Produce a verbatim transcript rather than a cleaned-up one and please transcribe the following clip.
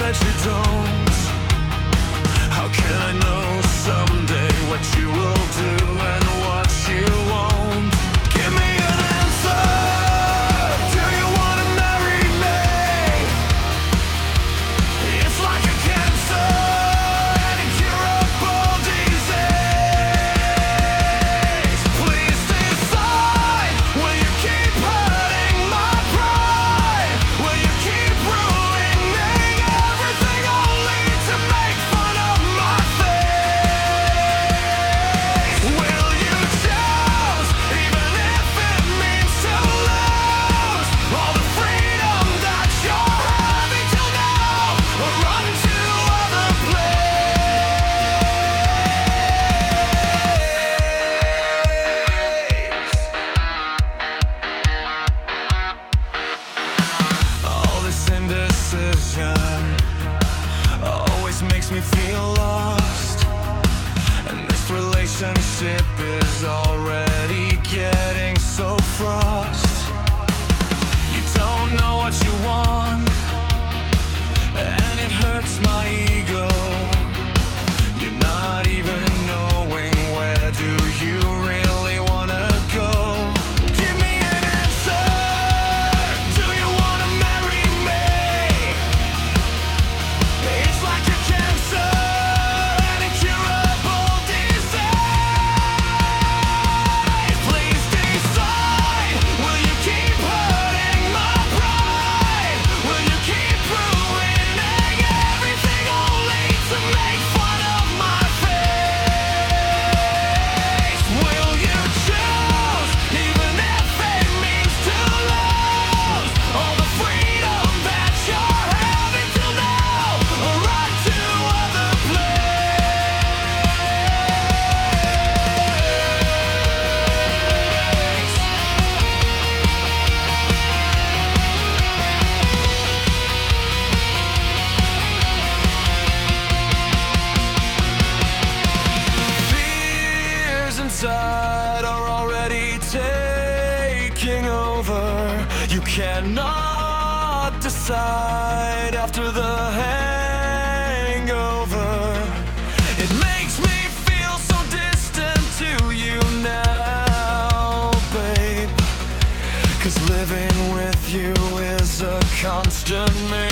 that you don't. How can I know someday what you will do and what you won't? Give me an answer. Do you wanna marry me? It's like a cancer, an incurable disease. Please decide. Will you keep hurting my pride? Will you keep ruining everything only to make fun of my face? Will you choose, even if it means to lose all the freedom that you're having till now, or run to other place? All this indecision always makes me feel lost, and this relationship is already getting so frost. You don't know what you want, and it hurts my ego. You're not even knowing where do you really wanna go. Give me an answer. Do you wanna marry me? It's like a cancer, an incurable disease. Please decide. Will you keep hurting my pride? Will you keep ruining everything only to make fun of my face? Will you choose, even if it means to lose all the freedom that you're having till now, or run to other Fears inside are already taking over. You cannot decide after the hangover. It makes me feel so distant to you now, babe, 'cause living with you is a constant